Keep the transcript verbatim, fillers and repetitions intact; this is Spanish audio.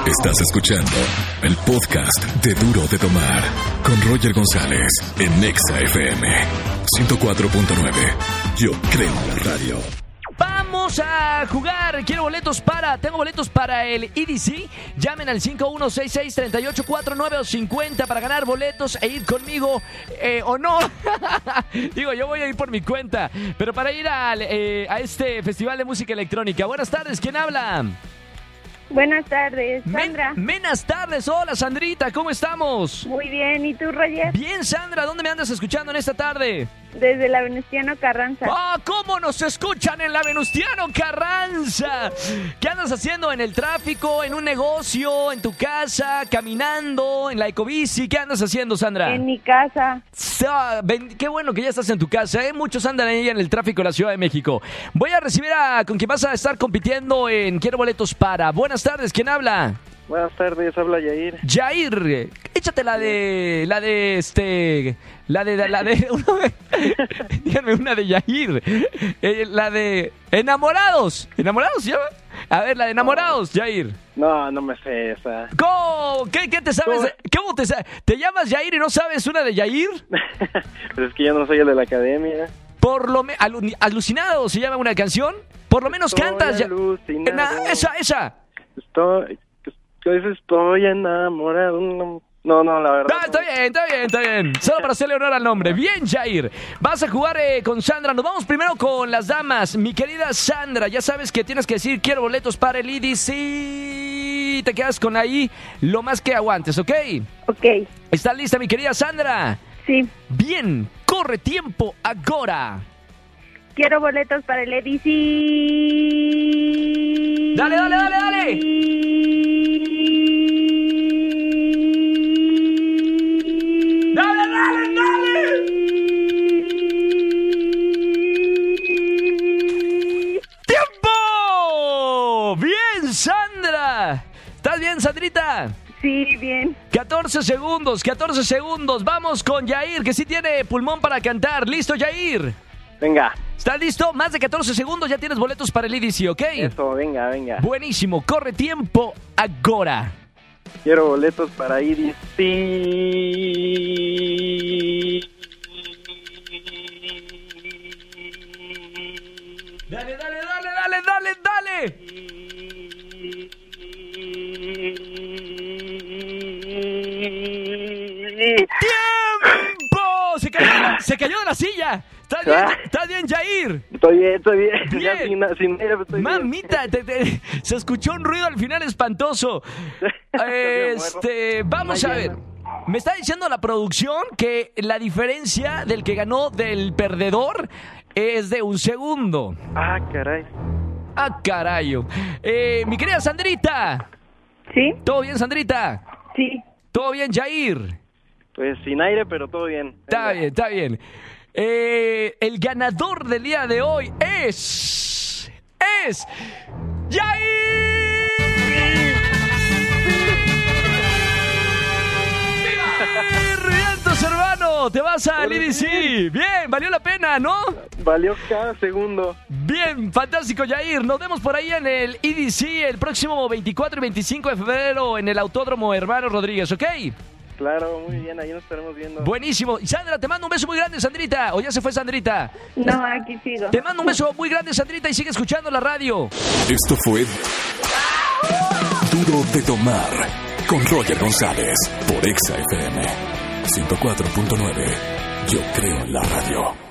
Estás escuchando el podcast de Duro de Tomar con Roger González en Nexa F M ciento cuatro punto nueve. Yo creo en la radio. Vamos a jugar. Quiero boletos para... Tengo boletos para el E D C. Llamen al cinco uno seis seis, tres ocho cuatro nueve o cincuenta para ganar boletos e ir conmigo eh, o no. Digo, yo voy a ir por mi cuenta. Pero para ir al, eh, a este festival de música electrónica. Buenas tardes, ¿quién habla? Buenas tardes, Sandra. Men, buenas tardes, hola Sandrita, ¿cómo estamos? Muy bien, ¿y tú, Roger? Bien, Sandra, ¿dónde me andas escuchando en esta tarde? Desde la Venustiano Carranza. ¡Ah! ¡Oh, cómo nos escuchan en la Venustiano Carranza! ¿Qué andas haciendo en el tráfico, en un negocio, en tu casa, caminando, en la ecobici? ¿Qué andas haciendo, Sandra? En mi casa. Ah, ven, qué bueno que ya estás en tu casa, ¿eh? Muchos andan ahí en el tráfico de la Ciudad de México. Voy a recibir a con quien vas a estar compitiendo en Quiero Boletos Para. Buenas tardes, ¿quién habla? Buenas tardes, habla Yair. Yair, échate la de, la de este, la de, la de, díganme una de Yair, eh, la de Enamorados, ¿Enamorados se llama? A ver, la de Enamorados, Yair. No, no me sé esa. ¿Cómo? ¿Qué, qué te sabes? ¿Cómo? ¿Cómo te sabes? ¿Te llamas Yair y no sabes una de Yair? Pero es que yo no soy el de la academia. Por lo menos, alu Alucinado se llama una canción, por lo menos Estoy cantas. alucinado. Na, esa, esa. Estoy... Estoy enamorado. No, no, no la verdad. Ah, está bien, está bien, está bien. Solo para hacerle honor al nombre. Bien, Jair. Vas a jugar eh, con Sandra. Nos vamos primero con las damas. Mi querida Sandra, ya sabes que tienes que decir quiero boletos para el E D C. Te quedas con ahí lo más que aguantes, ¿ok? Ok. ¿Estás lista, mi querida Sandra? Sí. Bien, corre tiempo ahora. Quiero boletos para el E D C. Dale, dale, dale, dale. ¡Dale, dale, dale! ¡Tiempo! ¡Bien, Sandra! ¿Estás bien, Sandrita? Sí, bien. catorce segundos, catorce segundos. Vamos con Yair, que sí tiene pulmón para cantar. ¿Listo, Yair? Venga. ¿Estás listo? Más de catorce segundos, ya tienes boletos para el E D C, ¿ok? Eso, venga, venga. Buenísimo, corre tiempo ahora. Quiero boletos para E D C. Dale, dale, dale, dale, dale, dale. ¡Tiempo! Se cayó, se cayó de la silla. ¿Estás bien? ¿Estás bien, Yair? Estoy bien, estoy bien. Bien. Ya sin, sin aire, estoy Mamita, te, te, se escuchó un ruido al final espantoso. Este, vamos a ver. Me está diciendo la producción que la diferencia del que ganó del perdedor es de un segundo. Ah, caray. Ah, carayo. Eh, mi querida Sandrita. ¿Sí? ¿Todo bien, Sandrita? Sí. ¿Todo bien, Yair? Pues sin aire, pero todo bien. Está Venga. bien, está bien. Eh, el ganador del día de hoy es... Es... ¡Yair! ¡Vientos, hermano! Te vas al E D C. Bien, valió la pena, ¿no? Valió cada segundo. Bien, fantástico, Yair. Nos vemos por ahí en el E D C el próximo veinticuatro y veinticinco de febrero en el Autódromo Hermano Rodríguez, ¿ok? Claro, muy bien, ahí nos estaremos viendo. Buenísimo. Sandra, te mando un beso muy grande, Sandrita. ¿O ya se fue Sandrita? No, aquí sigo. Te mando un beso muy grande, Sandrita, y sigue escuchando la radio. Esto fue Duro de Tomar con Roger González por Exa F M ciento cuatro punto nueve. Yo creo en la radio.